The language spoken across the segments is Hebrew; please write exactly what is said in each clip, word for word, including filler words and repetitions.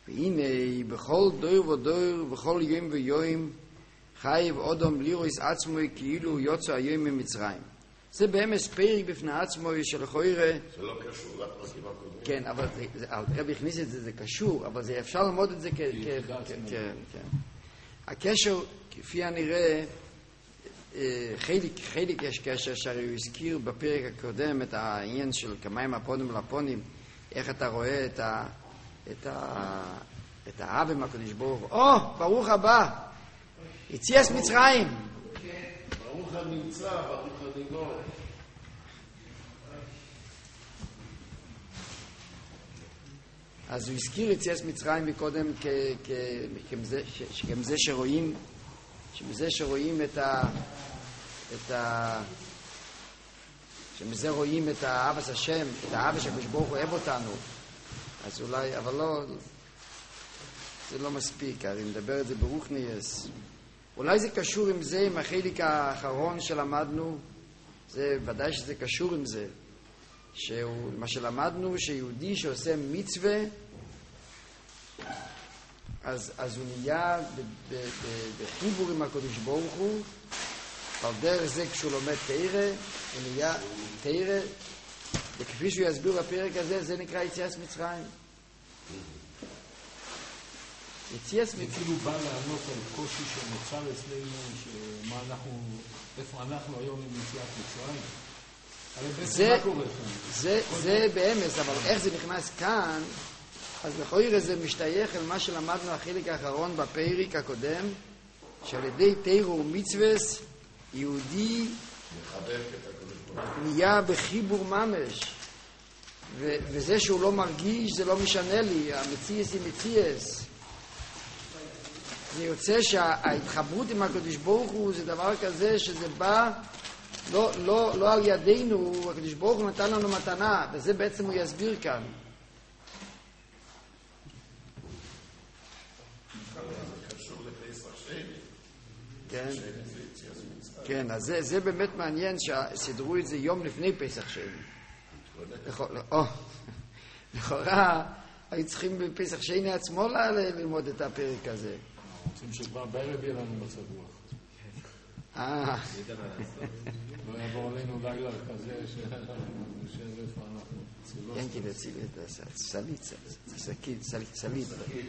והנה בכל דור ודור בכל יום ויום חייב אדם לירוס עצמו כאילו יוצא היום ממצרים. זה באמת פרק בפני עצמו של חוירה. זה לא קשור לפרקים הקודמים. כן, אבל הרב הכניס את זה, זה קשור, אבל זה אפשר ללמוד את זה כ... כן, כן. הקשר, כפי הנראה, חלק, חלק יש קשר שהרי הוא הזכיר בפרק הקודם את העניין של כמיים הפונים לפונים, איך אתה רואה את ה... את ה... את האב עם הקדוש ברוך הוא. או, ברוך הבא, יציאת מצרים. ברוך הנמצא, ברוך הנגמור. אז הוא הזכיר יציאת מצרים מקודם כגם זה שרואים, שמזה שרואים את ה... את ה... שמזה רואים את האהבת השם, את האהבת שהקדוש ברוך הוא אוהב אותנו. אז אולי, אבל לא, זה לא מספיק, הרי מדבר את זה ברוחניאס. אולי זה קשור עם זה, עם החלק האחרון שלמדנו, זה ודאי שזה קשור עם זה. שהוא, מה שלמדנו, שיהודי שעושה מצווה, אז, אז הוא נהיה ב, ב, ב, בחיבור עם הקדוש ברוך הוא, אבל דרך זה כשהוא לומד תורה, הוא נהיה תורה, וכפי שהוא יסביר בפרק הזה, זה נקרא יציאת מצרים. יציאת מצרים. זה כאילו בא לענות על קושי שנוצר אצלנו, שמה אנחנו, איפה אנחנו היום עם יציאת מצרים? זה, זה, זה באמס, אבל איך זה נכנס כאן, אז לכאורה זה משתייך אל מה שלמדנו החלק האחרון בפרק הקודם, שעל ידי תורה ומצוות יהודי נהיה בחיבור ממש, ו- וזה שהוא לא מרגיש זה לא משנה לי, המציאס היא מציאס. זה יוצא שההתחברות עם הקדוש ברוך הוא זה דבר כזה שזה בא לא, לא, לא על ידינו, הקדוש ברוך הוא נתן לנו מתנה, וזה בעצם הוא יסביר כאן. כן, כן, אז זה, זה באמת מעניין שסידרו את זה יום לפני פסח שני. לכאורה, היו צריכים בפסח שני עצמו ללמוד את הפרק הזה. רוצים שכבר בערב יהיה לנו מצב רוח. אה. לא יעבור עלינו לילה כזה שנשאר איפה אנחנו. כן, כי להציל את הסלית, סלית, סלית, סלית.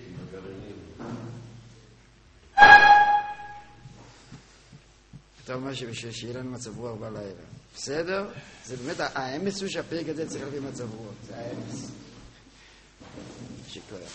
אתה אומר שיהיה לנו מצב רוח בלילה. בסדר? זה באמת, האמס הוא שהפרק הזה צריך להביא מצב רוח. זה האמס. שכוח.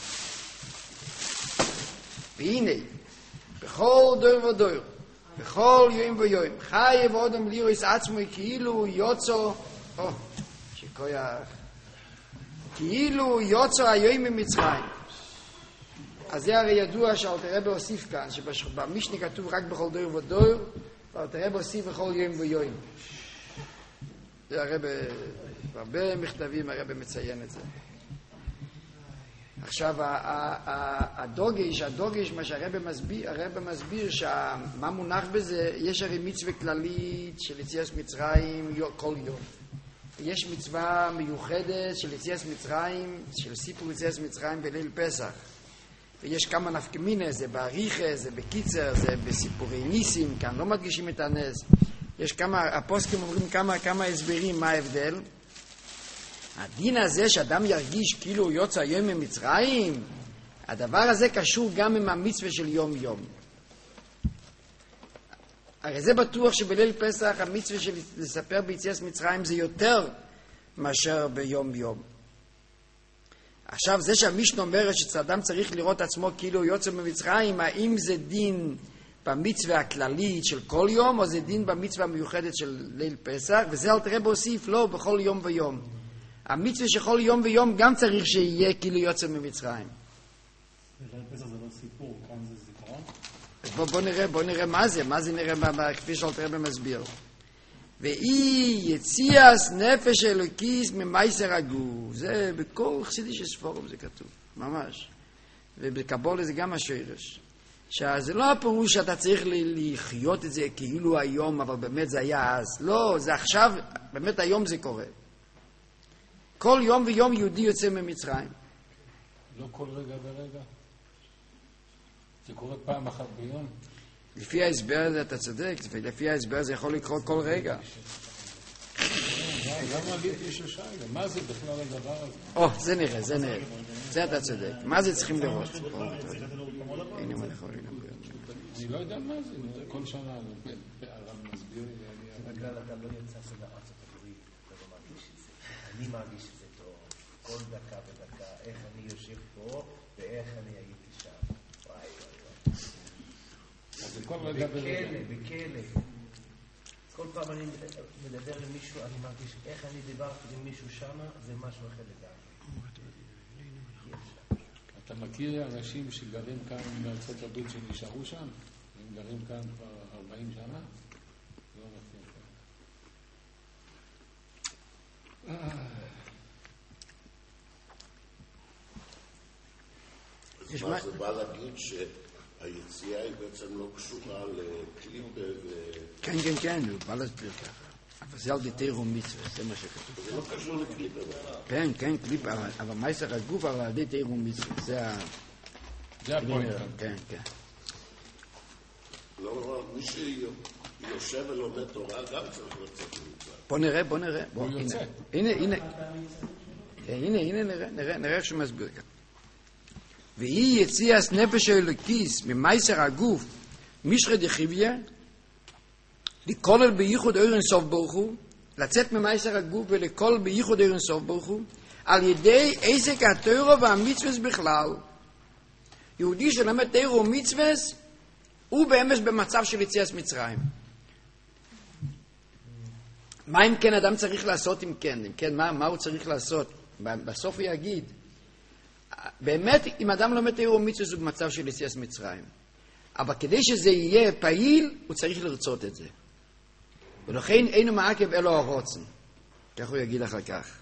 והנה, בכל דור ודור, בכל יום ויום, חי ואודם לירוס עצמו כאילו יוצא, או, שכוח, כאילו יוצא היום ממצרים. אז זה הרי ידוע שאלתר רבי הוסיף כאן, שבמשנה כתוב רק בכל דור ודור, ואלתר רבי הוסיף בכל יום ויום. זה הרבי, הרבה מכתבים הרבי מציין את זה. עכשיו, הדוגש, הדוגש, מה שהרבי מסביר, הרבי מסביר שמה מונח בזה, יש הרי מצווה כללית של יציאת מצרים כל יום. יש מצווה מיוחדת של יציאת מצרים, של סיפור יציאת מצרים בליל פסח. ויש כמה נפקמינה, זה בעריכה, זה בקיצר, זה בסיפורי ניסים, כאן לא מדגישים את הנס. יש כמה, הפוסקים אומרים כמה, כמה הסברים מה ההבדל. הדין הזה שאדם ירגיש כאילו הוא יוצא היום ממצרים, הדבר הזה קשור גם עם המצווה של יום יום. הרי זה בטוח שבליל פסח המצווה של לספר ביציאת מצרים זה יותר מאשר ביום יום. עכשיו זה שהמשנה אומרת שאדם צריך לראות עצמו כאילו הוא יוצא ממצרים, האם זה דין במצווה הכללית של כל יום או זה דין במצווה המיוחדת של ליל פסח? וזה אל תראה בהוסיף לא בכל יום ויום. המצווה שכל יום ויום גם צריך שיהיה כאילו יוצא ממצרים. ליל פסח זה לא סיפור, כאן זה זיכרון? בוא, בוא נראה, בוא נראה מה זה, מה זה נראה כפי שאל תראה במסביר. ואי יציאס נפש אלוקיס ממייסר הגוף. זה בכל חסידי של ספורום זה כתוב, ממש. ובקבולה זה גם השורש. שזה לא הפירוש שאתה צריך לחיות את זה כאילו היום, אבל באמת זה היה אז. לא, זה עכשיו, באמת היום זה קורה. כל יום ויום יהודי יוצא ממצרים. לא כל רגע ורגע? זה קורה פעם אחת ביום? לפי ההסבר הזה אתה צודק, לפי ההסבר זה יכול לקרות כל רגע. למה עליתי ששיילה? מה זה בכלל הדבר הזה? או, זה נראה, זה נראה. זה אתה צודק. מה זה צריכים לראות? הנה מה נכון, הנה. אני לא יודע מה זה, כל שנה הרב מסביר לי. בגלל אתה לא יצא של הארצות הברית, אתה לא מרגיש את זה. אני מרגיש את זה טוב, כל דקה ודקה, איך אני יושב פה ואיך אני הייתי שם. וואי וואי וואי. אז זה כל רגע ורגע. בכלא, בכלא. כל פעם אני מדבר עם מישהו, אני מרגיש איך אני דיברתי עם מישהו שם, זה משהו אחר לגמרי. אתה מכיר אנשים שגרים כאן בארצות הברית שנשארו שם? הם גרים כאן כבר ארבעים שנה? לא מכיר כאן. אז מה זה בא להגיד שהיציאה היא בעצם לא קשורה לקליפה ו... כן, כן, כן, הוא בא להסביר ככה. אבל זה על די תירו מצווה, זה מה שכתוב. זה לא קשור לקליפה. כן, כן, קליפה, אבל מייסר הגוף על די תירו מצווה, זה ה... זה הפוינט. כן, כן. לא, מי שיושב ולומד תורה גם צריך לצאת ממצווה. בוא נראה, בוא נראה. הוא יוצא. הנה, הנה. הנה, הנה, נראה, נראה, נראה איך שהוא מסביר כאן. והיא יציאת נפש האלוקיס ממייסר הגוף משחא דחיביא לכולל בייחוד אור אינסוף ברוך הוא, לצאת ממייסר הגוף ולכולל בייחוד אור אינסוף ברוך הוא, על ידי עסק התורה והמצוות בכלל. יהודי שלמד תורה ומצוות הוא באמת במצב של יציאת מצרים. מה אם כן אדם צריך לעשות אם כן? אם כן, מה, מה הוא צריך לעשות? בסוף הוא יגיד, באמת, אם אדם לומד תורה ומצוות הוא במצב של יציאת מצרים. אבל כדי שזה יהיה פעיל, הוא צריך לרצות את זה. ולכן אינו מעכב אלו הרוצן. כך הוא יגיד אחר כך.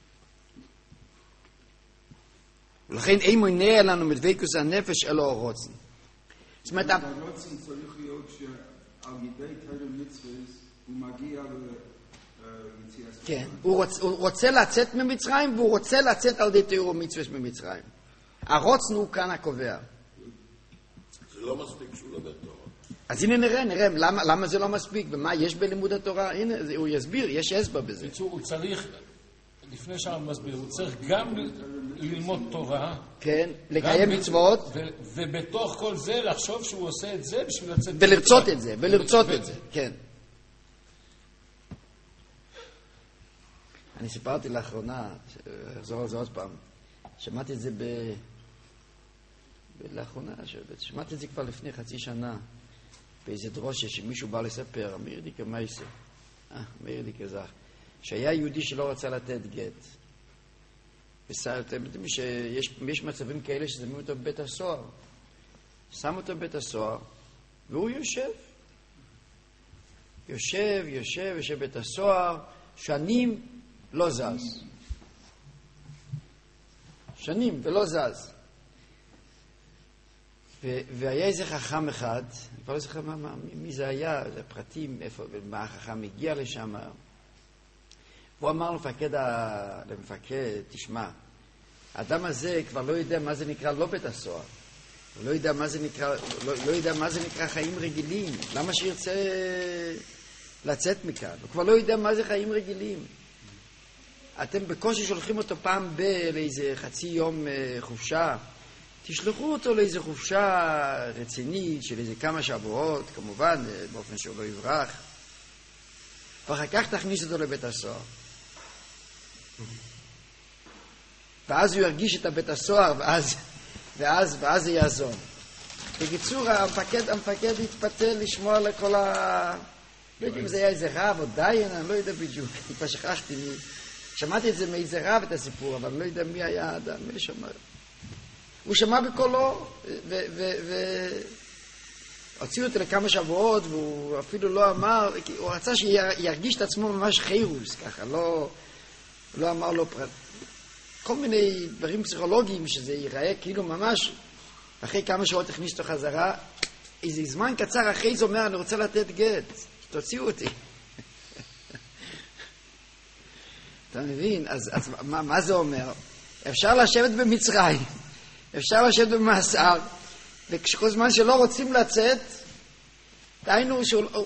ולכן אין מונע לנו מדבקות הנפש אלו הרוצן. זאת אומרת, הרוצן צריך להיות שעל ידי תורה ומצוות הוא מגיע ליציאת מצרים. כן, הוא רוצה לצאת ממצרים והוא רוצה לצאת על ידי תורה ומצוות ממצרים. הרוצן הוא כאן הקובע. זה לא מספיק שהוא לומד תורה. אז הנה נראה, נראה, למה, למה זה לא מספיק, ומה יש בלימוד התורה, הנה, הוא יסביר, יש הסבר בזה. בקיצור, הוא צריך, לפני שהרב מסביר, הוא צריך גם ללמוד תורה, כן, לקיים מצוות, ו- ובתוך כל זה לחשוב שהוא עושה את זה בשביל לצאת... ולרצות את זה, ולרצות את זה, כן. אני סיפרתי לאחרונה, אחזור על זה עוד פעם, שמעתי את זה ב... לאחרונה, שמעתי את זה כבר לפני חצי שנה, באיזה דרושה שמישהו בא לספר, מאיר דיקה מייסה, אה, מאיר דיקה זך, שהיה יהודי שלא רצה לתת גט. אתם יודעים שיש מצבים כאלה ששמים אותו בבית הסוהר. שם אותו בבית הסוהר, והוא יושב. יושב, יושב, יושב בבית הסוהר, שנים לא זז. שנים ולא זז. והיה איזה חכם אחד, אני כבר לא זוכר מה, מה, מי זה היה, זה פרטים, איפה, ומה החכם הגיע לשם. הוא אמר למפקד, ה... למפקד, תשמע, האדם הזה כבר לא יודע מה זה נקרא לא בית הסוהר. הוא לא יודע מה זה נקרא, לא, לא יודע מה זה נקרא חיים רגילים. למה שירצה לצאת מכאן? הוא כבר לא יודע מה זה חיים רגילים. אתם בקושי שולחים אותו פעם ב... לאיזה חצי יום חופשה. תשלחו אותו לאיזו חופשה רצינית של איזה כמה שבועות, כמובן, באופן שהוא לא יברח. ואחר כך תכניס אותו לבית הסוהר. ואז הוא ירגיש את הבית הסוהר, ואז, ואז, ואז זה יעזור. בקיצור, המפקד, המפקד התפתל לשמוע לכל ה... לא יודע אם זה היה איזה רב או דיין, אני לא יודע בדיוק, אני כבר שכחתי. שמעתי את זה מאיזה רב את הסיפור, אבל אני לא יודע מי היה האדם, מי שמע. הוא שמע בקולו, והוציאו אותו לכמה שבועות, והוא אפילו לא אמר, הוא רצה שירגיש את עצמו ממש חירוס, ככה, לא, לא אמר לו פרט. כל מיני דברים פסיכולוגיים שזה ייראה כאילו ממש, אחרי כמה שעות הכניס אותו חזרה, איזה זמן קצר אחרי זה אומר, אני רוצה לתת גט, תוציאו אותי. אתה מבין? אז, אז מה, מה זה אומר? אפשר לשבת במצרים, אפשר לשבת במאסר, וכשכל זמן שלא רוצים לצאת, דהיינו,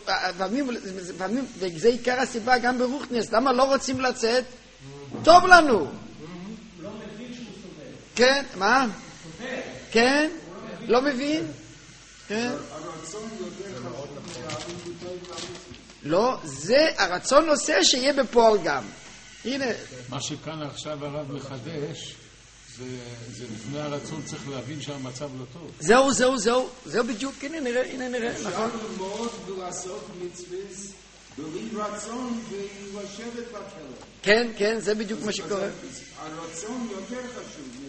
וזה עיקר הסיבה גם ברוחניאס, למה לא רוצים לצאת? טוב לנו. לא מבין שהוא סובל. כן, מה? כן? לא מבין? כן? לא, זה הרצון עושה שיהיה בפועל גם. הנה. מה שכאן עכשיו הרב מחדש, זה, זה לפני הרצון צריך להבין שהמצב לא טוב. זהו, זהו, זהו, זהו בדיוק, הנה נראה, הנה נראה, נכון? אפשר ללמוד ולעשות מצווה בלי רצון ולשבת בכלא. כן, כן, זה בדיוק מה שקורה. הרצון יותר חשוב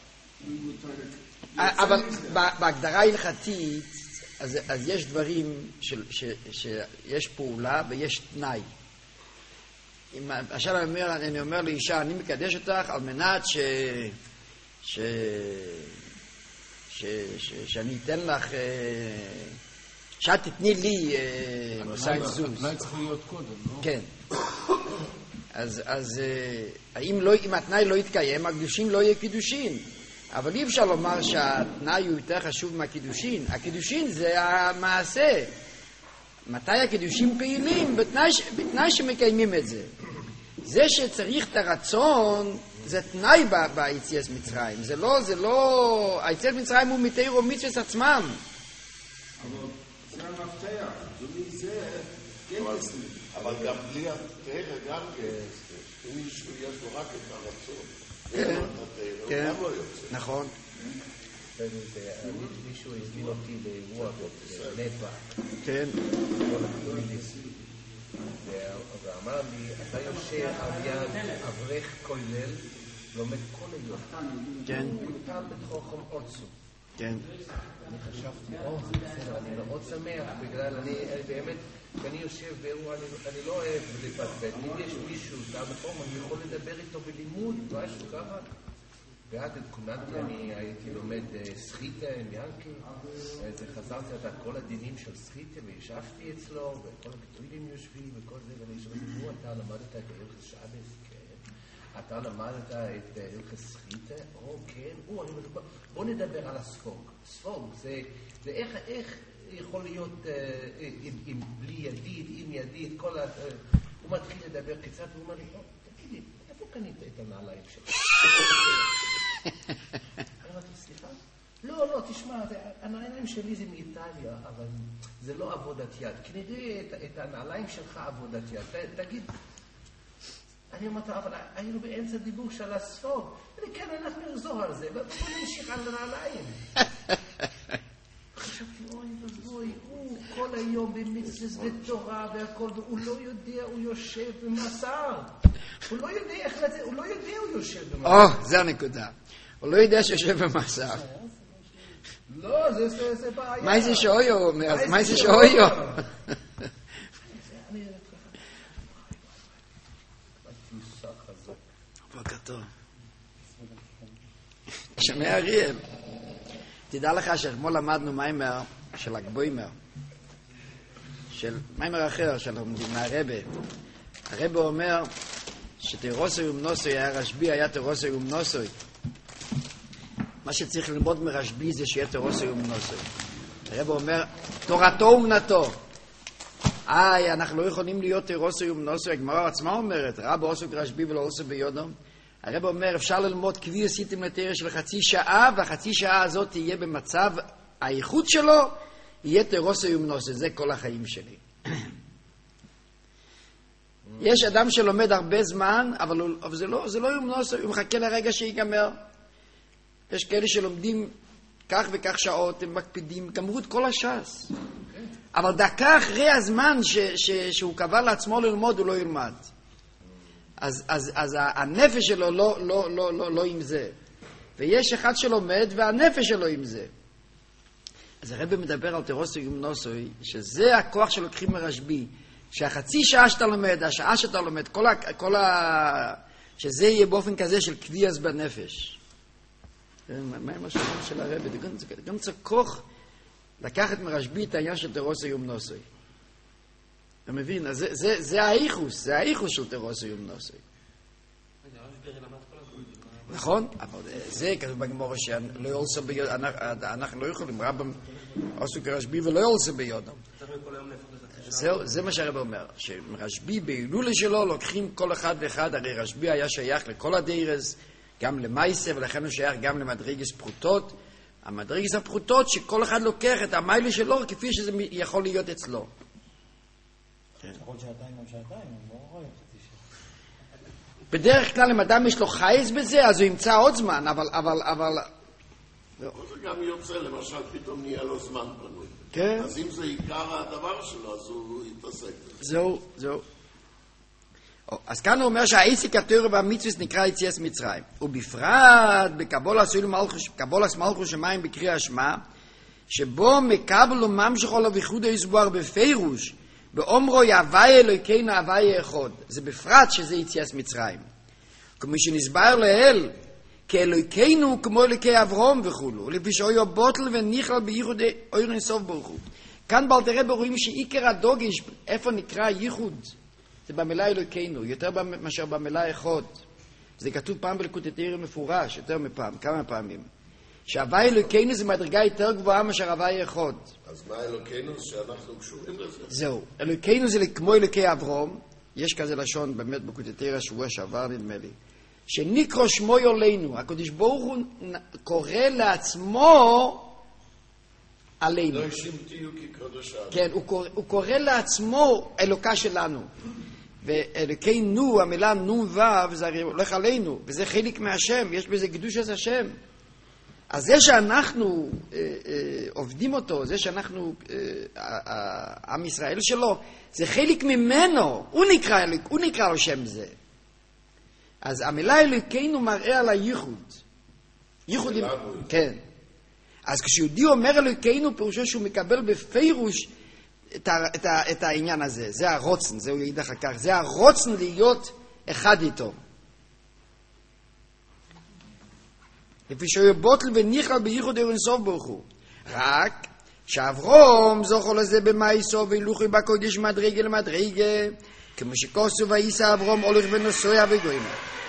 מה... אבל בהגדרה ההלכתית, אז, אז יש דברים של, ש, שיש פעולה ויש תנאי. אם, עכשיו אני אומר, אני אומר לאישה, אני מקדש אותך על מנת ש, ש, ש, ש, שאני אתן לך, שאת תתני לי מוסד זוז. התנאי צריך להיות קודם, לא? כן. אז, אז אם, לא, אם התנאי לא יתקיים, הקדושין לא יהיה קידושין. אבל אי אפשר לומר שהתנאי הוא יותר חשוב מהקידושין. הקידושין זה המעשה. מתי הקידושים פעילים? בתנאי, בתנאי שמקיימים את זה. זה שצריך את הרצון, זה תנאי ב- ביציאת מצרים. זה לא, זה לא... היציאת מצרים הוא מתירו מצוות עצמם. אבל זה המפתח. בלי זה, כן תסליח. אבל גם בלי התרא, גם אם מישהו יש לו רק את הרצון. כן, כן, גם לא יוצא. נכון. מישהו הזמין אותי לאירוע בנטבע. כן. ואמר לי, אתה יושב על יד אברך כולל, לומד כל היום. כן. הוא נתן בתוכם עוצו. כן. אני חשבתי, או, זה בסדר, אני מאוד שמח, בגלל אני באמת, כשאני יושב באירוע, אני לא אוהב לפטפט. אם יש מישהו, אתה נכון, אני יכול לדבר איתו בלימוד, משהו ככה. ועד התכוננתי, אני הייתי לומד סחיטה עם ינקי, וחזרתי את כל הדינים של סחיטה, וישבתי אצלו, וכל הכתובים יושבים, וכל זה, ואני שואל, נו, אתה למדת את הלכס שבס? כן. אתה למדת את הלכס סחיטה? או, כן. או, אני מדבר, בוא נדבר על הספוג. ספוג, זה, זה איך, איך יכול להיות עם, עם בלי ידיד, עם ידיד, כל ה... הוא מתחיל לדבר קצת, והוא אומר לי, או, תגידי, איפה קנית את הנעליים שלך? אמרתי, סליחה? לא, לא, תשמע, הנעליים שלי זה מאיטליה, אבל זה לא עבודת יד. כנראה את הנעליים שלך עבודת יד. תגיד, אני אומרת, אבל היינו באמצע דיבור של הספוג. כן, אנחנו נחזור על זה, ובוא נמשיך על הנעליים. חשבתי, אוי ובוי, הוא כל היום במצוות ותורה והכל, והוא לא יודע, הוא יושב במאסר. הוא לא יודע איך לצאת, הוא לא יודע, הוא יושב במאסר. או, זה הנקודה. הוא לא יודע שיושב במאסר. לא, זה, זה בעיה. מה זה שאויו אומר? מה זה שאויו? בוקר טוב. שומע אריאל. תדע לך שאתמול למדנו מיימר של הגבוימר, של מיימר אחר של מהרבא. הרבא אומר שתירוסוי ומנוסוי, הרשב"י היה תירוסוי ומנוסוי. מה שצריך ללמוד מרשב"י זה שיהיה תירוסוי ומנוסוי. הרבא אומר, תורתו ומנתו. איי, אנחנו לא יכולים להיות תירוסוי ומנוסוי. הגמרא עצמה אומרת, רב עוסק רשב"י ולא עוסק ביודום. הרב אומר, אפשר ללמוד כבי עשיתם לתרא של חצי שעה, והחצי שעה הזאת תהיה במצב, האיכות שלו יהיה תירוסוי ומנוסוי. זה כל החיים שלי. יש אדם שלומד הרבה זמן, אבל, הוא, אבל זה לא, זה לא יומנוסוי, הוא מחכה לרגע שיגמר. יש כאלה שלומדים כך וכך שעות, הם מקפידים, גמרו את כל הש"ס. אבל דקה אחרי הזמן ש, ש, שהוא קבע לעצמו ללמוד, הוא לא ילמד. אז, אז, אז הנפש שלו לא, לא, לא, לא, לא עם זה. ויש אחד שלומד והנפש שלו עם זה. אז הרב מדבר על תירוסוי ומנוסוי, שזה הכוח שלוקחים מרשב"י, שהחצי שעה שאתה לומד, השעה שאתה לומד, כל ה, כל ה, שזה יהיה באופן כזה של קביעס בנפש. מה עם השאלה של הרב? גם צריך כוח לקחת מרשב"י את העניין של תירוסוי ומנוסוי. אתה מבין? אז זה, זה, זה האיחוס, זה האיחוס של תירוסוי ומנוסוי. נכון? אבל זה כתוב בגמרא שלא יולסו ביודו, אנחנו לא יכולים, רבם עשו כרשב"י ולא יולסו ביודו. זהו, זה מה שהרב אומר, שרשב"י בהילולה שלו לוקחים כל אחד ואחד, הרי רשב"י היה שייך לכל הדיירס, גם למייסה, ולכן הוא שייך גם למדרגס פרוטות, המדרגס הפרוטות שכל אחד לוקח את המיילה שלו כפי שזה יכול להיות אצלו. יכול שעתיים או שעתיים, אני לא רואה חצי שעה. בדרך כלל אם אדם יש לו חייס בזה, אז הוא ימצא עוד זמן, אבל, אבל, אבל... זה גם יוצא, למשל, פתאום נהיה לו זמן פנוי. כן. אז אם זה עיקר הדבר שלו, אז הוא יתעסק בזה. זהו, זהו. אז כאן הוא אומר שהעסק התורה והמצווה נקרא יציאת מצרים. ובפרט בקבולת מלכות שמיים בקריאת השמע, שבו מקבל וממשיך לו ויחודו יסבור בפירוש, באומרו יהווי אלוהינו הווי אחד. זה בפרט שזה יציאת מצרים. כמו שנסבר לאל, כאלוהינו כמו אלוהי אברהם וכולו, לפי שאויו בוטל ונכלל בייחוד אור אינסוף ברוך הוא. כאן באלתר רבי רואים שעיקר הדוגש, איפה נקרא ייחוד? זה במילה אלוהינו, יותר מאשר במילה אחד. זה כתוב פעם בליקוטי תורה מפורש, יותר מפעם, כמה פעמים. שהווי אלוהינו זה מדרגה יותר גבוהה מאשר הווי אחד. אז מה אלוהינו שאנחנו קשורים לזה? זהו, אלוהינו זה כמו אלוהי אברהם, יש כזה לשון באמת בליקוטי תורה שבוע שעבר נדמה לי. שנקרא שמו יולנו, הקדוש ברוך הוא קורא לעצמו עלינו. לא ישים תהיו כקדושה. כן, הוא קורא, הוא קורא לעצמו אלוקה שלנו. ואלוקינו, המילה נו וו, זה הרי הולך עלינו, וזה חלק מהשם, יש בזה קדושת השם. אז זה שאנחנו אה, אה, עובדים אותו, זה שאנחנו אה, עם ישראל שלו, זה חלק ממנו, הוא נקרא, הוא נקרא לו שם זה. אז המילה אלוקינו מראה על הייחוד. ייחוד עם... כן. אז כשיהודי אומר אלוקינו, פירושו שהוא מקבל בפירוש את, ה... את, ה... את העניין הזה. זה הרוצן, זה הוא יגיד אחר כך. זה הרוצן להיות אחד איתו. לפי שהוא בוטל ונכלל בייחוד אור אינסוף ברוך הוא. רק שאברום זוכר לזה במייסו וילוכי בקודש מדרגה למדרגה, כמו שכוסו וייסה אברום הולך ונוסע וגויים.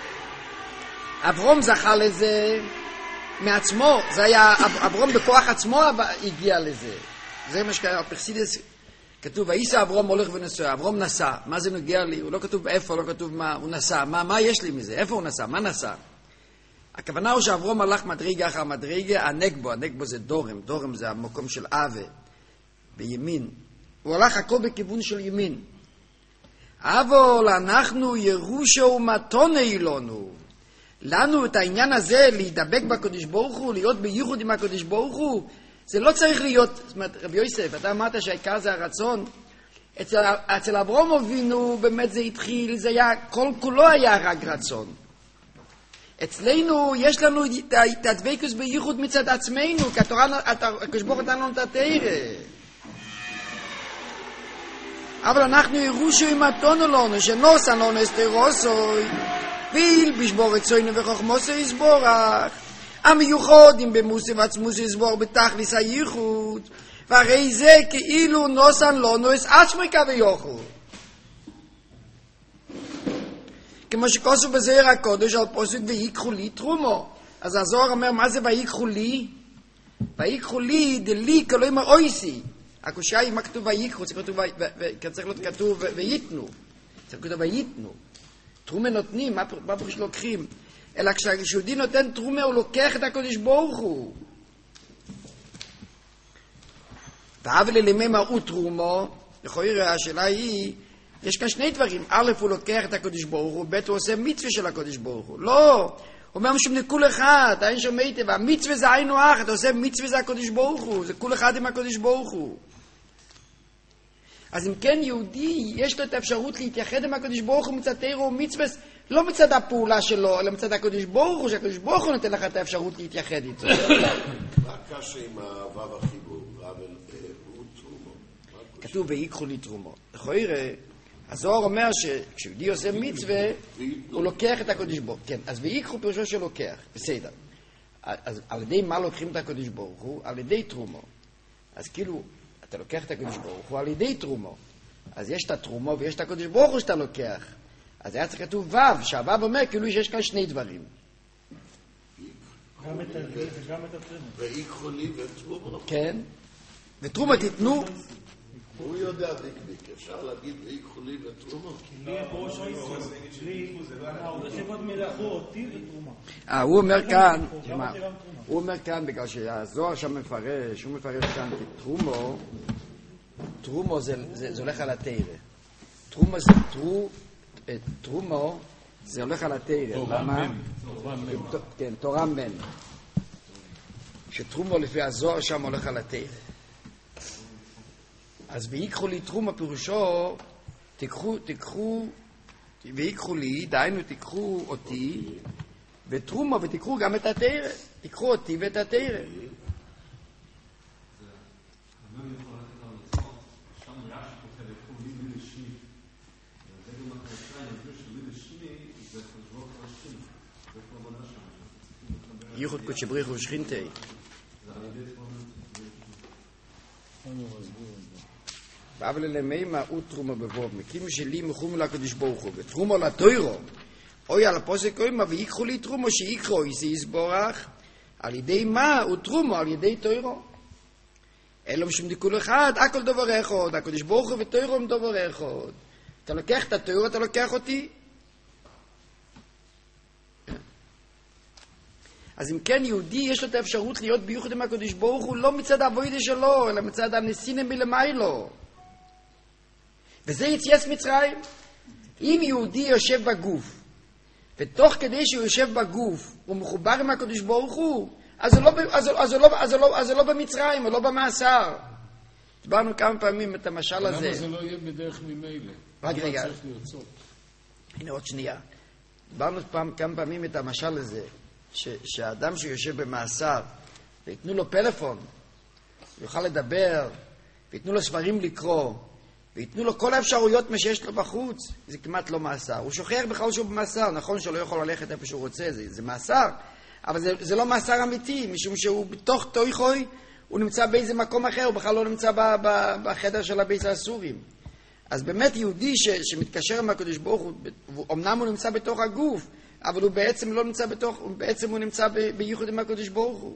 אברום זכה לזה מעצמו, זה היה, אברום בכוח עצמו הגיע לזה. זה מה שקרה, פרסידס, כתוב, וייסה אברום הולך ונוסע, אברום נסע, מה זה נוגע לי? הוא לא כתוב איפה, לא כתוב מה, הוא נסע, מה, מה יש לי מזה? איפה הוא נסע? מה נסע? הכוונה הוא שאברום הלך מדרגה אחר מדרגה, הנגבו, הנגבו זה דורם, דורם זה המקום של אבה, בימין. הוא הלך הכל בכיוון של ימין. אבל אנחנו ירושה ומתונה אילונו. לנו את העניין הזה, להידבק בקדוש ברוך הוא, להיות בייחוד עם הקדוש ברוך הוא, זה לא צריך להיות, זאת אומרת, רבי יוסף, אתה אמרת שהעיקר זה הרצון, אצל, אצל אברהם אבינו באמת זה התחיל, זה היה, כל כולו היה רק רצון. אצלנו יש לנו את הדבקות בייחוד מצד עצמנו, כי התורה, הקדוש ברוך הוא נתן לנו את התורה. אבל אנחנו ירושו עם מתונו לנו, שנוסן לנו אסתרוסוי, ויל בשבור את צוינו וחוכמוסו יסבורך. המיוחודים במוסי ועצמוסי יסבור בתכליס הייחוד, והרי זה כאילו נוסן לנו אס עצמי כביוחוד. כמו שכוסו בזוהר הקודש על פוסק ויקחו לי תרומו. אז הזוהר אומר, מה זה ויקחו לי? ויקחו לי, דלי כלא אמר אויסי. הקושיה היא מה כתוב ויקחו, צריך להיות כתוב ויתנו. צריך כתוב ויתנו. תרומה נותנים, מה פשוט לוקחים? אלא כשהיהודי נותן תרומה, הוא לוקח את הקודש ברוך הוא. ואבל אלימי מראו תרומו, לכאורה השאלה היא, יש כאן שני דברים. א', הוא לוקח את הקודש ברוך הוא, ב', הוא עושה מצווה של הקודש ברוך הוא. לא, הוא אומר משום לכול אחד, אין שומעתי, והמצווה זה היינו אח, אתה עושה מצווה זה הקודש ברוך הוא, זה כול אחד עם הקודש ברוך הוא. אז אם כן יהודי, יש לו את האפשרות להתייחד עם הקודש ברוך הוא מצד תורה ומצווה, לא מצד הפעולה שלו, אלא מצד הקודש ברוך הוא, שהקודש ברוך הוא נותן לך את האפשרות להתייחד איתו. מה קשה עם הוו החיבור? הוא תרומו. כתוב ויקחו לי תרומו. לכאורה, הזוהר אומר שכשיהודי עושה מצווה, הוא לוקח את הקודש ברוך הוא. כן, אז ויקחו פירושו שלוקח, בסדר. אז על ידי מה לוקחים את הקודש ברוך הוא? על ידי תרומו. אז כאילו, אתה לוקח את הקודש ברוך הוא על ידי תרומו. אז יש את התרומו ויש את הקודש ברוך הוא שאתה לוקח. אז היה צריך כתוב וו, שהוו אומר כאילו שיש כאן שני דברים. גם את זה וגם את התרומה. ויקחו לי ותרומה. כן. ותרומה תיתנו. הוא יודע דקדיק, אפשר להגיד ויקחו לי ותרומה. לי הראש או איסור. לי, הוא יושב עוד מלאכו אותי ותרומה. אה, הוא אומר כאן, הוא אומר כאן, בגלל שהזוהר שם מפרש, הוא מפרש כאן, כי תרומו, תרומו זה הולך על התירה. תרומו זה תרו, תרומו זה הולך על התירה. למה? כן, תורה מן. שתרומו לפי הזוהר שם הולך על התירה. אז ויקחו לי תרומה פירושו, תיקחו, תיקחו, ויקחו לי, דהיינו תיקחו אותי, ותרומה ותיקחו גם את התירה. תיקחו אותי ואת התירה. ייחוד קודשי בריחו ושכינתי. אבל למימה הוא תרומה בבוב, מקים שלי מחום לקדוש ברוך הוא, ותרומה לתוירו, אוי על הפוסק אוימה, ויקחו לי תרומה שיקחו איסי יסבורך, על ידי מה הוא תרומה? על ידי תוירו. אלא משום דיקול אחד, הכל דבר אחד, הקדוש ברוך הוא ותוירו הם דבר אחד. אתה לוקח את התוירו, אתה לוקח אותי. אז אם כן יהודי יש לו את האפשרות להיות ביחד עם הקדוש ברוך הוא, לא מצד העבודה שלו, אלא מצד הנסינים מלמיילו. וזה יציאת מצרים. אם יהודי יושב בגוף, ותוך כדי שהוא יושב בגוף, הוא מחובר עם הקדוש ברוך הוא, אז זה לא, אז, אז, אז, אז, אז, אז לא במצרים, או לא במאסר. דיברנו כמה פעמים את המשל הזה. למה זה לא יהיה בדרך ממילא? רק רגע. הנה עוד שנייה. דיברנו פעם, כמה פעמים את המשל הזה, ש, שהאדם שיושב במאסר, ויתנו לו פלאפון, יוכל לדבר, ויתנו לו ספרים לקרוא, ויתנו לו כל האפשרויות מה שיש לו בחוץ, זה כמעט לא מאסר. הוא שוכח בכלל שהוא במאסר, נכון שהוא לא יכול ללכת איפה שהוא רוצה, זה, זה מאסר, אבל זה, זה לא מאסר אמיתי, משום שהוא בתוך תויכוי, הוא נמצא באיזה מקום אחר, הוא בכלל לא נמצא ב, ב, בחדר של הבית האסורים. אז באמת יהודי ש, שמתקשר עם הקדוש ברוך הוא, אמנם הוא נמצא בתוך הגוף, אבל הוא בעצם לא נמצא בתוך, בעצם הוא נמצא ב, בייחוד עם הקדוש ברוך הוא.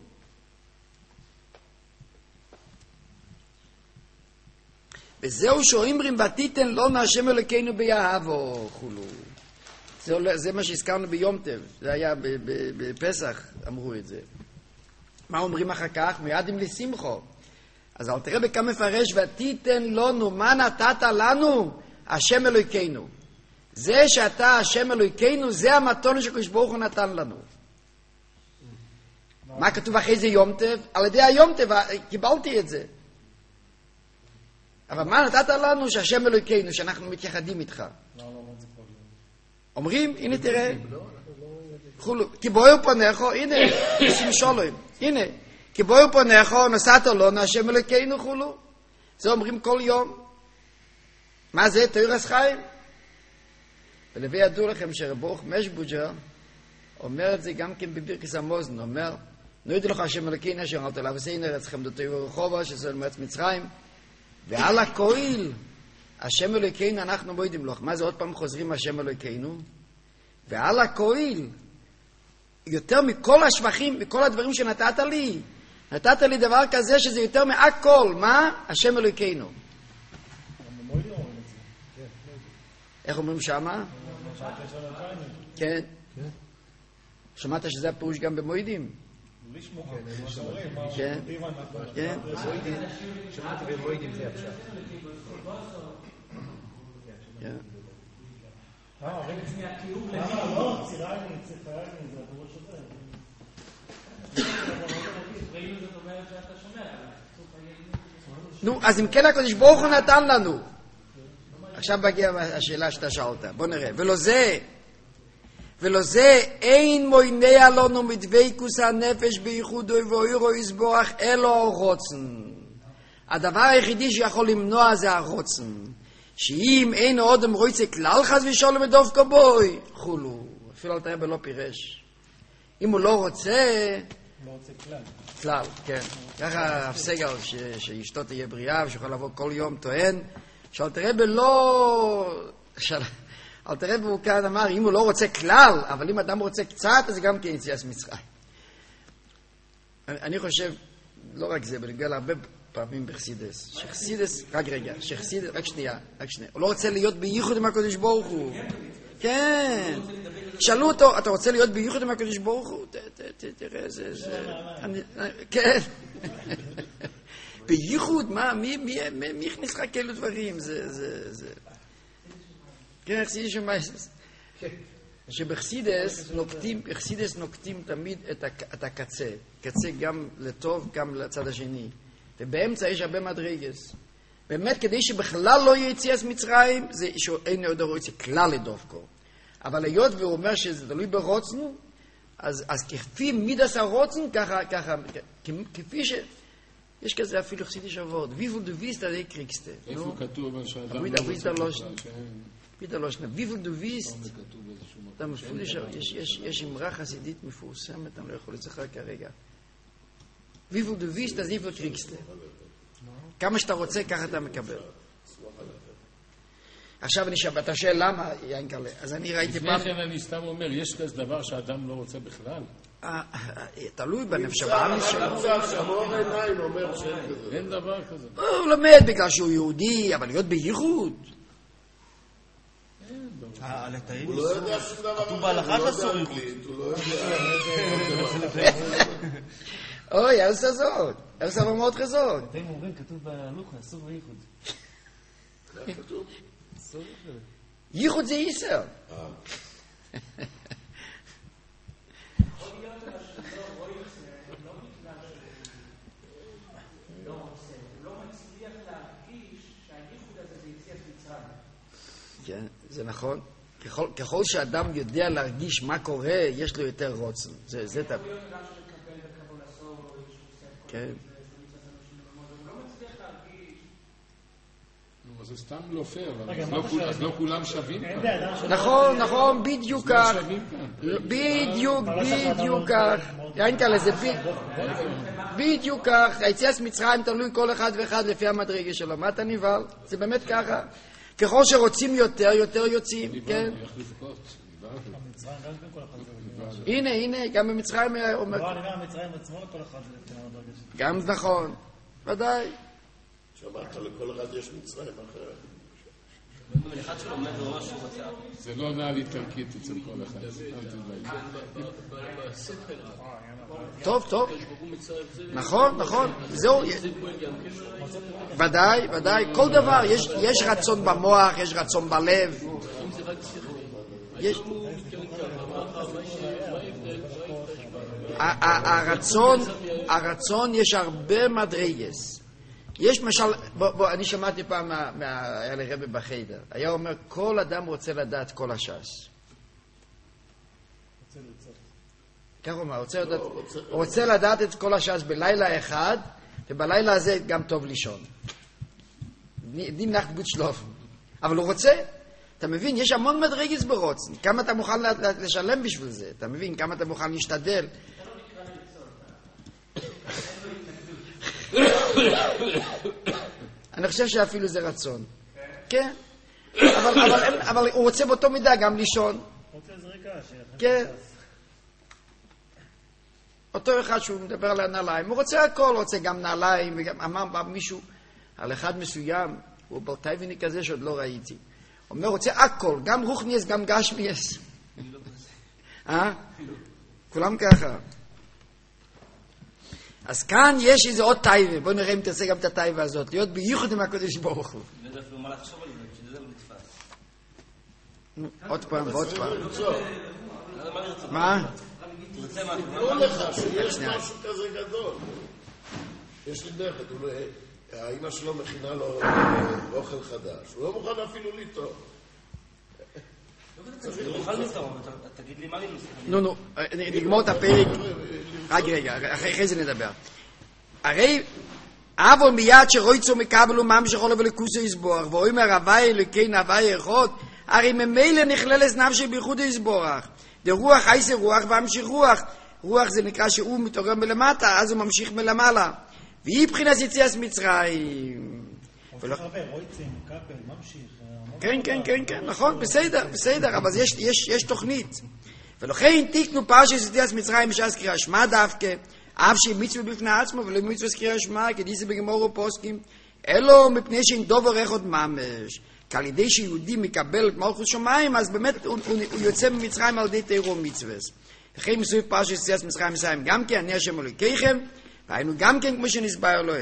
וזהו שאומרים ותיתן לו השם אלוקינו ביאהבו חולו. זה, זה מה שהזכרנו ביום טב, זה היה בפסח, אמרו את זה. מה אומרים אחר כך? מידים לשמחו. אז אל תראה בכמה מפרש, ותיתן לנו, מה נתת לנו? השם אלוקינו. זה שאתה השם אלוקינו, זה המתון שקדוש ברוך הוא נתן לנו. מה כתוב אחרי זה יום טב? על ידי היום טב קיבלתי את זה. אבל מה נתת לנו? שהשם אלוקינו, שאנחנו מתייחדים איתך. אומרים, הנה תראה, כי בואו פונךו, הנה, שים שולוים, הנה, כי בואו פונךו, נשאת לו, השם אלוקינו חולו. זה אומרים כל יום. מה זה? תוירס חיים. ולבי ידעו לכם שרבוך משבוג'ר אומר את זה גם כן בבירקס המוזן, אומר, נוידו לך השם אלוקינו, אשר אמרת לה וסיינו ארץ חמדותיו ורחובה, שסול מארץ מצרים, ועל הכויל, השם אלוקינו אנחנו מוידים לך. מה זה עוד פעם חוזרים השם אלוקינו? ועל הכויל, יותר מכל השבחים, מכל הדברים שנתת לי, נתת לי דבר כזה שזה יותר מהכל. מה? השם אלוקינו. איך אומרים שמה? כן. שמעת שזה הפירוש גם במוידים? כן. כן. שמעתי במוידים זה עכשיו. כן. אה, רגע, למה לא? צירייני, צירייני, זה הפירוש הזה. נו, אז אם כן הקדוש ברוך הוא נתן לנו. עכשיו מגיעה השאלה שאתה שאלת. בוא נראה. ולא זה, ולא זה, אין מוינע לנו מדבקוס הנפש בייחודו ואוירו יסבורך אלו הרוצן. הדבר היחידי שיכול למנוע זה הרוצן. שאם אין עוד רוצה כלל חס ושלום מדופקה בוי, חולו. אפילו אל תראה בלא פירש. אם הוא לא רוצה... לא רוצה כלל. כלל, כן. ככה הפסגל שאשתו תהיה בריאה ושיכול לבוא כל יום טוען, שאל תראה בלא... אל תראה בו כאן אמר, אם הוא לא רוצה כלל, אבל אם אדם רוצה קצת, אז גם כן יציאת מצרים. אני, אני חושב, לא רק זה, בגלל הרבה פעמים בחסידס, שחסידס, רק רגע, שחסידס, רק שנייה, רק שנייה, הוא לא רוצה להיות בייחוד עם הקדוש ברוך הוא. כן. שאלו אותו, אתה רוצה להיות בייחוד עם הקדוש ברוך הוא? תראה, זה, זה, כן. בייחוד, מה, מי, מי, מי הכניס לך כאלו דברים? זה, זה, זה. כן, חסידס שמייסס. שבחסידס נוקטים, בחסידס נוקטים תמיד את הקצה. קצה גם לטוב, גם לצד השני. ובאמצע יש הרבה מדרגס. באמת, כדי שבכלל לא יהיה יציאת מצרים, זה שאין עוד הרוצה כלל לדווקא. אבל היות והוא אומר שזה תלוי ברוצן, אז, אז כפי מידס הרוצן, ככה, ככה, כפי ש... יש כזה אפילו חסידי שבועות. ויפול דו ויסט עדי קריקסטה. איפה כתוב שאדם לא רוצה בכלל? פיתה לא שנה. ויפול דו ויסט. אתה מפולי שם, יש אמרה חסידית מפורסמת, אני לא יכול לצחק כרגע. ויפול דו ויסט אז איפה קריקסטה. כמה שאתה רוצה, ככה אתה מקבל. עכשיו אני שואל, אתה שואל למה, ינקלה? אז אני ראיתי פעם... לפני כן אני סתם אומר, יש כזה דבר שאדם לא רוצה בכלל? תלוי בנפש הבאמי שלו. המור עיניים אומר שאין כזה. אין דבר כזה. הוא לומד בגלל שהוא יהודי, אבל להיות בייחוד. הוא לא יודע שום דבר. כתוב בהלכה שאסור ייחוד. הוא לא יודע. אוי, אל עשה זאת. אל עשה מאוד חזות. אתם אומרים, כתוב בהלוכה, אסור ייחוד. זה כתוב? ייחוד זה יסר. כן, זה נכון. ככל, ככל שאדם יודע להרגיש מה קורה, יש לו יותר רוצן. זה, זה תמיד. כן. זה סתם לא פייר, אז לא כולם שווים כאן. נכון, נכון, בדיוק כך. בדיוק, בדיוק כך. אין כאלה, זה בדיוק כך. היציאת מצרים תלוי כל אחד ואחד לפי המדרגה שלו. מה אתה נבהל? זה באמת ככה. ככל שרוצים יותר, יותר יוצאים, כן? הנה, הנה, גם במצרים אומר... לא, אני אומר, המצרים עצמו לכל אחד לפי המדרגה שלו. גם נכון, ודאי. שמעת, לכל אחד יש מצרים אחרת. זה לא נעל איטלקית אצל כל אחד. טוב, טוב. נכון, נכון. זהו. ודאי, ודאי. כל דבר. יש רצון במוח, יש רצון בלב. יש... הרצון, הרצון יש הרבה מדרגס. יש משל, בוא, בוא, אני שמעתי פעם, מה, מה, היה לי רבי בחיידר, היה אומר, כל אדם רוצה לדעת כל הש"ס. כך הוא אומר, רוצה לדעת, רוצה לדעת את כל הש"ס בלילה אחד, ובלילה הזה גם טוב לישון. דים נחת גוד שלוף. אבל הוא רוצה, אתה מבין, יש המון מדרגס ברוצן, כמה אתה מוכן לשלם בשביל זה, אתה מבין, כמה אתה מוכן להשתדל. אני חושב שאפילו זה רצון. כן. אבל הוא רוצה באותו מידה גם לישון. רוצה זריקה. כן. אותו אחד שהוא מדבר על הנעליים, הוא רוצה הכל, רוצה גם נעליים, וגם אמר מישהו על אחד מסוים, הוא ברטייבני כזה שעוד לא ראיתי. הוא אומר, רוצה הכל, גם רוחניאס, גם גשמיאס. אה? כולם ככה. אז כאן יש איזה עוד טייבה, בואו נראה אם תעשה גם את הטייבה הזאת, להיות בייחוד עם הקדוש ברוך הוא. לא יודע אפילו מה לחשוב על זה, שזה לא נתפס. עוד פעם ועוד פעם. מה? מה? תראו לך שיש משהו כזה גדול. יש לי נכד, האמא שלו מכינה לו אוכל חדש, הוא לא מוכן אפילו לטעום. תגיד לי מה אני נוסף. נו, נו, נגמור את הפרק. רק רגע, אחרי זה נדבר. הרי אבל מיד שרויצו מקבלו ממשיך עולו ולכוסו יסבורך, ואומר הווי אלוקינו הווי אחד, הרי ממילא נכללת נפשי בייחוד יסבורך. דרוח עשר רוח והמשיך רוח. רוח זה נקרא שהוא מתעורר מלמטה, אז הוא ממשיך מלמעלה. והיא מבחינת יציאת מצרים. הרבה, רויצים, קפל, ממשיך. כן, כן, כן, כן, נכון, בסדר, בסדר, אבל יש, יש, יש תוכנית. ולכן תיקנו פרשת יציאת מצרים בשעת קריאת שמע דווקא, אף שהיא מצווה בפני עצמו ולא מצווה קריאת שמע, כדיסי בגמרא ופוסקים, אלו מפני שאין דובר אחד ממש. כעל ידי שיהודי מקבל את מלכות שמיים, אז באמת הוא, הוא, הוא יוצא ממצרים על ידי תורה ומצוות. אחרי מסוים פרשת יציאת מצרים מצרים גם כן, אני השם אלוקיכם, והיינו גם כן כמו שנסבר לו.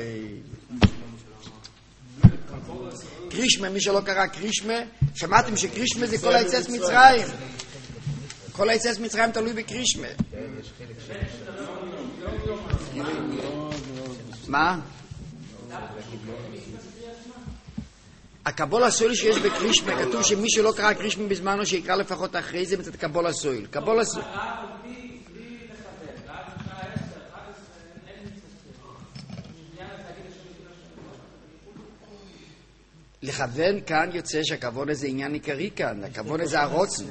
קרישמה, מי שלא קרא קרישמה, שמעתם שקרישמה זה כל היציאת מצרים. כל היציאת מצרים תלוי בקרישמה. מה? הקבול הסויל שיש בקרישמה, כתוב שמי שלא קרא קרישמה בזמנו שיקרא לפחות אחרי זה מצאת קבול הסויל. קבול הסויל. לכוון כאן יוצא שהכוון הזה עניין עיקרי כאן, הכוון הזה הרוצן.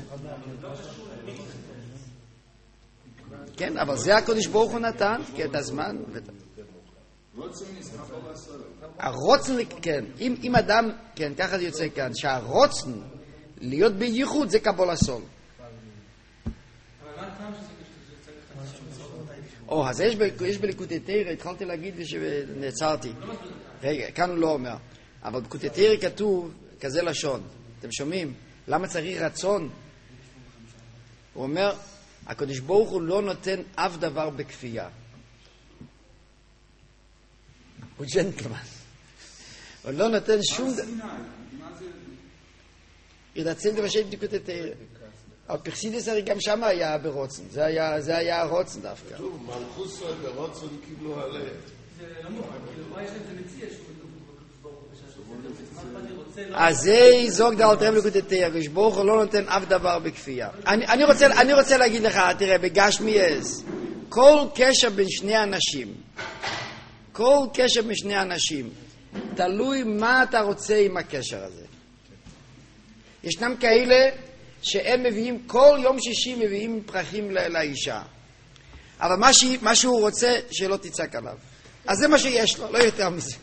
כן, אבל זה הקדוש ברוך הוא נתן, כי את הזמן... הרוצן, כן, אם, אם אדם, כן, ככה זה יוצא כאן, שהרוצן להיות בייחוד זה קבול הסול. או, אז יש, יש בליקוטי תורה, התחלתי להגיד ונעצרתי. רגע, כאן הוא לא אומר. אבל בליקוטי תורה כתוב כזה לשון. אתם שומעים? למה צריך רצון? הוא אומר, הקדוש ברוך הוא לא נותן אף דבר בכפייה. הוא ג'נטלמן. הוא לא נותן שום דבר. ירצים לבשל בדיקות את תאר. אבל פרסידס הרי גם שם היה ברוצן. זה היה, זה היה הרוצן דווקא. טוב, מלכוס ברוצן קיבלו עליהם. זה לא מה יש להם זה מציע שהוא אז זה זוג דלתרם לקוטטי, הקדוש ברוך הוא לא נותן אף דבר בכפייה. אני, אני, רוצה, אני רוצה להגיד לך, תראה, בגשמי אז, כל קשר בין שני אנשים, כל קשר בין שני אנשים, תלוי מה אתה רוצה עם הקשר הזה. ישנם כאלה שהם מביאים, כל יום שישי מביאים פרחים לאישה. אבל מה, ש, מה שהוא רוצה, שלא תצעק עליו. אז זה מה שיש לו, לא יותר מזה.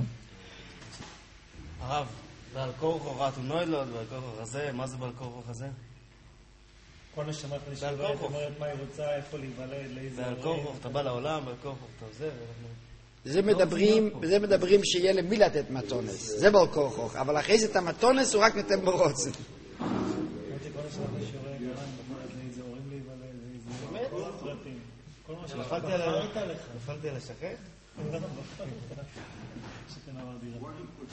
הרב, בעל כורחו רעתו נוילוד, בעל כורחו הזה, מה זה בעל כורחו הזה? כל נשמת נשארת אומרת מה היא רוצה, איפה להיוולד, לאיזה... בעל כורחו, אתה בא לעולם, בעל כורחו, אתה עוזר. זה מדברים, זה מדברים שיהיה למי לתת מתונס, זה בעל כורחו, אבל אחרי זה את המתונס הוא רק נותן ברוצן. כל נשמת נשארת לאיזה הורים להיוולד, לאיזה פרטים. כל מה נפלתי על השכן? שכן אמר דירה.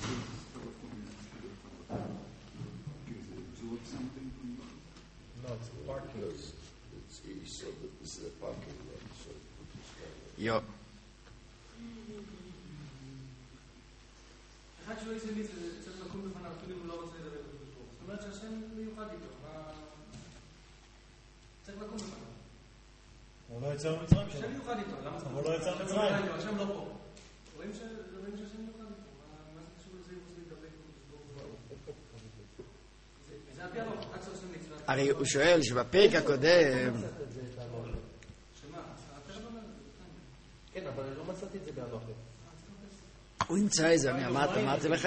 No, it's a parking lot. It's, he saw that this is a parking lot. So יו. אחד שלא יצא מיץ צריך לקום בפניו, אפילו אם הוא לא רוצה לדבר בקדוש ברוך הוא. זאת אומרת שהשם מיוחד איתו. צריך לקום בפניו. הוא לא יצא ממצרים שלו. השם מיוחד איתו. הוא לא יצא ממצרים. השם לא פה. רואים שהשם מיוחד איתו. מה זה קשור לזה אם הוא רוצה לדבר בקדוש ברוך הוא? זה על פי הרוב, עד שעושים מצווה. הרי הוא שואל שבפרק הקודם... שמה? הפרק אומר? כן, אבל אני לא מצאתי את זה בהלוכת. הוא ימצא את זה, אני אמרתי, אמרתי לך.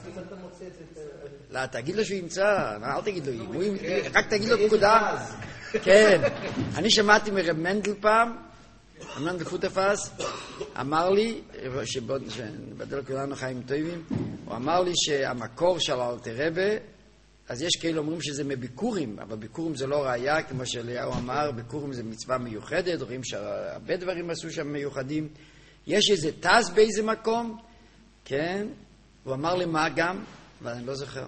לא, תגיד לו שהוא ימצא, אל תגיד לו, רק תגיד לו פקודה. כן, אני שמעתי מרב מנדל פעם, מנדל פוטפס, אמר לי, שבדל כולנו חיים טובים, הוא אמר לי שהמקור של אלתר רבי, אז יש כאלה אומרים שזה מביקורים, אבל ביקורים זה לא ראייה, כמו שאליהו אמר, ביקורים זה מצווה מיוחדת, רואים שהרבה דברים עשו שם מיוחדים. יש איזה טס באיזה מקום, כן, הוא אמר לי מה גם, אבל אני לא זוכר.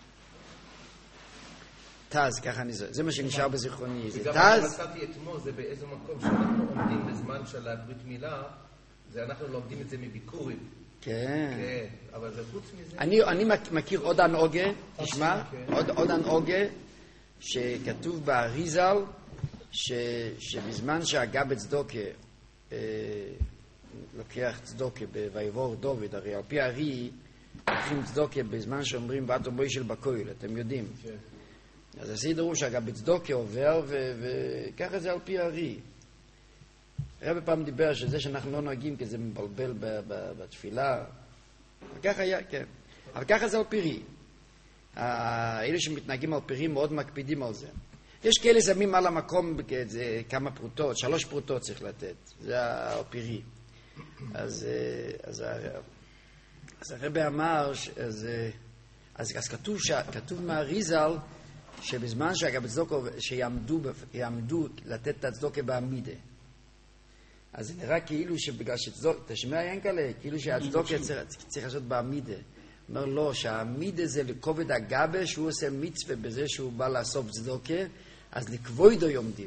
טז, ככה אני זוכר, זה מה שנשאר בזיכרוני, זה טז. וגם אני מצאתי אתמול, זה באיזה מקום שאנחנו עומדים בזמן של הברית מילה, זה אנחנו לומדים את זה מביקורים. כן. כן, אבל זה חוץ מזה. אני, אני מכיר עוד הנהוגה, תשמע, עוד, עוד הנהוגה, שכתוב באריזל, ש, שבזמן שהגב צדוקה, אה, לוקח צדוקה בויבור דוד, הרי על פי הארי, לוקחים צדוקה בזמן שאומרים ואתו בוי של בקויל, אתם יודעים. כן. אז הסידר הוא שהגב צדוקה עובר, וככה זה על פי הארי. הרבה פעם דיבר שזה שאנחנו לא נוהגים, כי זה מבלבל בתפילה. וככה היה, כן. אבל ככה זה על פירי. האלה שמתנהגים על פירי מאוד מקפידים על זה. יש כאלה שמים על המקום זה, כמה פרוטות, שלוש פרוטות צריך לתת, זה הפירי. אז, אז, אז הרבי אמר, אז, אז, אז כתוב, כתוב מהריזל, שבזמן שהצדוקה, שיעמדו, יעמדו לתת את הצדוקה בעמידה. אז זה נראה כאילו שבגלל שצדוקה, תשמע ינקלה, כאילו שהצדוקה צריך, צריך לעשות בעמידה. אומר לא, שהעמידה זה לכובד הגבה, שהוא עושה מצווה בזה שהוא בא לאסוף צדוקה, אז לכבודו יומדים.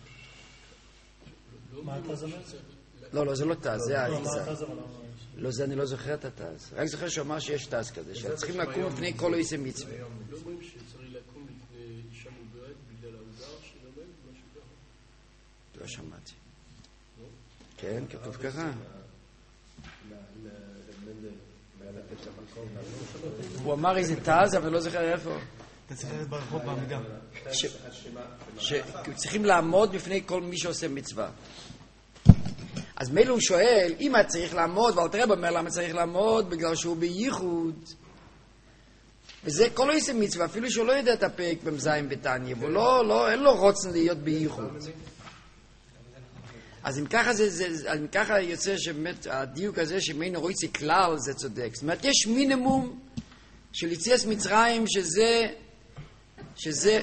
מה אתה זמר? לא, לא, זה לא תז, זה האריזה. לא, זה אני לא זוכר את התז. רק זוכר שהוא אמר שיש תז כזה, שצריכים לקום לפני כל איזה מצווה. לא אומרים שצריך לקום לפני אישה מוברת בגלל העובר שלומד משהו ככה? לא שמעתי. כן, כתוב ככה. הוא אמר איזה תז, אבל לא זוכר איפה. אתה צריך ללכת ברחוב בעמידה. שצריכים לעמוד בפני כל מי שעושה מצווה. אז מילא הוא שואל, אם את צריך לעמוד, ואל תראה אומר למה צריך לעמוד, בגלל שהוא בייחוד. וזה כל עושה מצווה, אפילו שהוא לא יודע את הפרק במזיים בתניא, והוא לא, לא, אין לו רוצן להיות בייחוד. אז אם ככה, זה, זה, אם ככה יוצא שבאמת הדיוק הזה שמיינו רויצי כלל זה צודק. זאת אומרת, יש מינימום של יציאת מצרים שזה, שזה...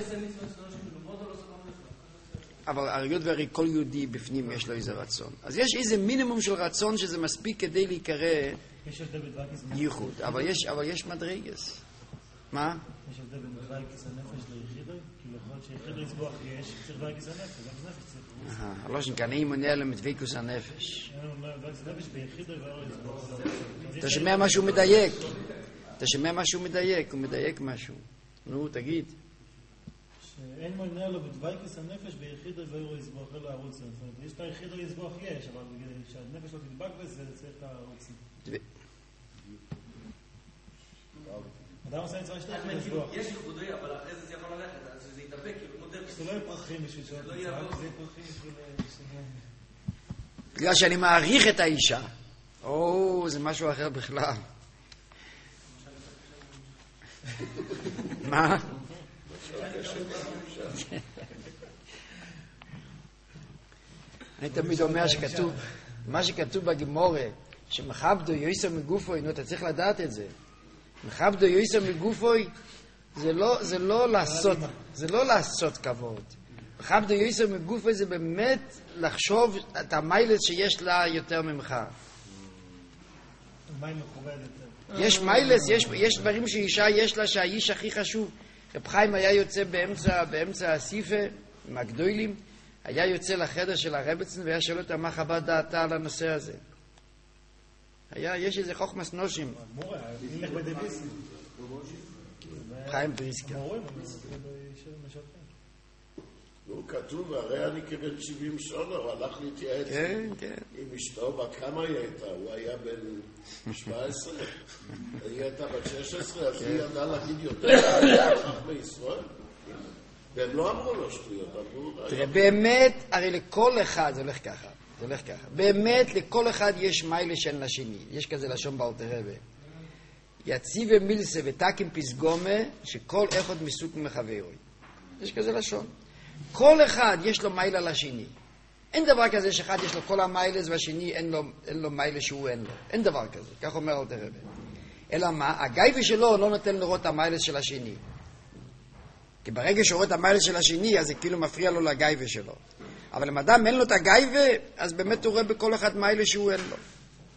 אבל היות והרי כל יהודי בפנים יש לו איזה רצון. אז יש איזה מינימום של רצון שזה מספיק כדי להיקרא ייחוד. אבל יש, אבל יש מדרגס. מה? יש הבדל בין דווייקס הנפש ליחידוי? כאילו יכול להיות שיחידוי יצבוח יש, צריך דווייקס הנפש, גם נפש צריך. אהה, לא שנכן, אני מונה להם את דווייקוס הנפש. דווייקס הנפש ביחידוי ואור יצבוח. אתה שומע משהו מדייק. אתה שומע משהו מדייק, הוא מדייק משהו. נו, תגיד. שאין מונה לו בדווייקס הנפש ביחידוי ואור יצבוח, אלא הערוץ. יש את היחידוי יצבוח יש, אבל כשהנפש לא תדבק בזה, צריך את הערוץ. אדם עושה נצרה שתי יחידוי יצבוח. יש יחודי, אבל אחרי זה זה יכול ללכת, אז זה יתאבק, כאילו מודר. זה לא יהיה פרחים בשביל שעות נצרה, זה יהיה פרחים בשביל... בגלל שאני מעריך את האישה. או, זה משהו אחר בכלל. מה? אני תמיד אומר שכתוב, מה שכתוב בגמורה, שמחבדו יויסו מגופוי, נו, אתה צריך לדעת את זה. מחבדו יויסו מגופוי, זה לא, זה לא לעשות, זה לא לעשות כבוד. מחבדו יויסו מגופוי זה באמת לחשוב את המיילס שיש לה יותר ממך. יש מיילס, יש, יש דברים שאישה יש לה שהאיש הכי חשוב. רב חיים היה יוצא באמצע, באמצע הסיפה, עם הגדולים, היה יוצא לחדר של הרבצן והיה שואל אותה מה חוות דעתה על הנושא הזה. היה, יש איזה חוכמס נושים. חיים פריסקה. נו, כתוב, הרי אני כבן שבעים שנה, הוא הלך להתייעץ עם אשתו, בכמה היא הייתה? הוא היה בן שבע עשרה, היא הייתה בת שש עשרה, אז היא ידעה להגיד יותר חכם מישראל. והם לא אמרו לו שטויות, אמרו... תראה, באמת, הרי לכל אחד, זה הולך ככה, זה הולך ככה, באמת לכל אחד יש מיילה של לשני, יש כזה לשון באלתר רבי. יציב מילסה ותקים פסגומה, שכל אחד מסוק מחברו. יש כזה לשון. כל אחד יש לו מיילה לשני. אין דבר כזה שאחד יש לו כל המיילס והשני אין לו, אין לו מיילה שהוא אין לו. אין דבר כזה, כך אומר אלתר רבי. אלא מה? הגייבה שלו לא נותן לראות את המיילס של השני. כי ברגע שהוא רואה את המיילס של השני, אז זה כאילו מפריע לו לגייבה שלו. אבל אם אדם אין לו את הגייבה, אז באמת הוא רואה בכל אחד מיילס שהוא אין לו.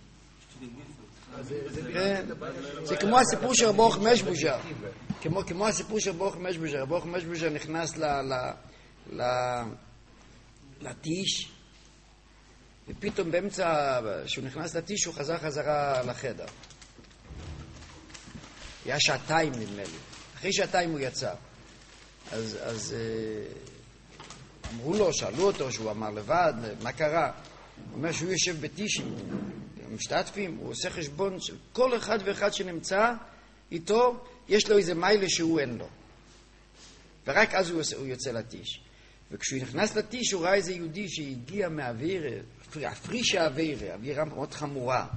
זה כמו הסיפור של ברוך משבוז'ר. כמו, כמו הסיפור של ברוך משבוז'ר. ברוך משבוז'ר נכנס ל... ל... ל... לטיש, ופתאום באמצע, כשהוא נכנס לטיש, הוא חזר חזרה לחדר. היה שעתיים נדמה לי. אחרי שעתיים הוא יצא. אז, אז אמרו לו, שאלו אותו, שהוא אמר לבד, מה קרה? הוא אומר שהוא יושב בטיש עם משתתפים, הוא עושה חשבון של כל אחד ואחד שנמצא איתו, יש לו איזה מיילה שהוא אין לו. ורק אז הוא, הוא יוצא לטיש. וכשהוא נכנס לטיש, הוא ראה איזה יהודי שהגיע מהאוויר, הפרישה האוויר, אווירה מאוד חמורה.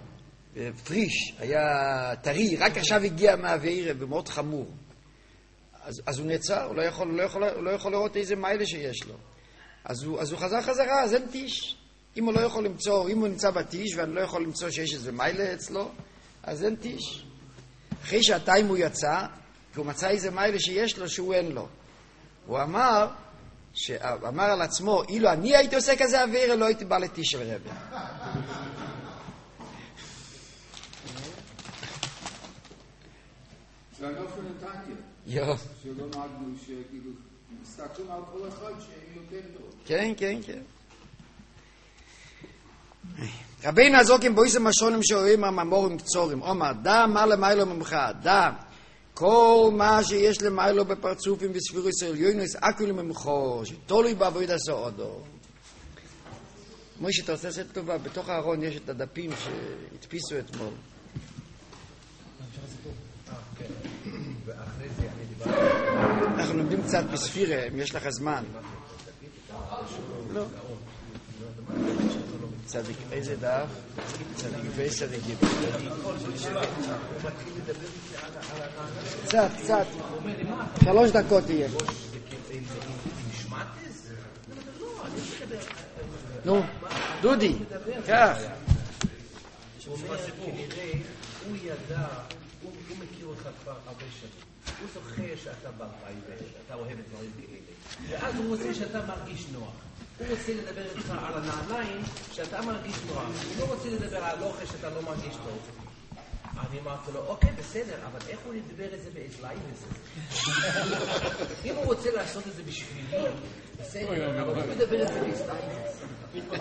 פריש, היה טרי, רק עכשיו הגיע מהאוויר ומאוד חמור. אז, אז הוא נעצר, הוא לא יכול, הוא לא יכול, הוא לא יכול לראות איזה מיילה שיש לו. אז הוא, אז הוא חזר חזרה, אז אין טיש. אם הוא לא יכול למצוא, אם הוא נמצא בטיש ואני לא יכול למצוא שיש איזה מיילה אצלו, אז אין טיש. אחרי שעתיים הוא יצא, כי הוא מצא איזה מיילה שיש לו שהוא אין לו. הוא אמר, שאמר על עצמו, אילו אני הייתי עושה כזה אוויר, לא הייתי בא לטיש של רבי. זה הנופל נתניה. יו. שלא נהגנו שכאילו, מסתכלים על כל אחד שנותן לו. כן, כן, כן. רבינו הזוקים בויסם השונים שאוהבים הממורים קצורים. אומר, דע מה למיילו ממך, דע. כל מה שיש למיילו בפרצופים וספירו ישראל יוינוס אקולי ממחו, שתולוי בעבוד עשו עודו. מוישה, אתה רוצה לעשות טובה, בתוך הארון יש את הדפים שהדפיסו אתמול. אנחנו לומדים קצת בספירה, אם יש לך זמן. לא. צדיק, איזה דף? צדיק וצדיק גיב. קצת, קצת. שלוש דקות תהיה. נו, דודי, כך. הוא אומר, כנראה, הוא ידע, הוא מכיר אותך כבר הרבה שנים. הוא זוכר שאתה בבית, אתה אוהב את דברים כאלה. ואז הוא רוצה שאתה מרגיש נוח. הוא רוצה לדבר איתך על הנעליים שאתה מרגיש נוח. הוא לא רוצה לדבר על אוכל שאתה לא מרגיש טוב. אני אמרתי לו, אוקיי, בסדר, אבל איך הוא ידבר את זה באזליינס? אם הוא רוצה לעשות את זה בשבילי, בסדר, אבל הוא מדבר את זה באזליינס.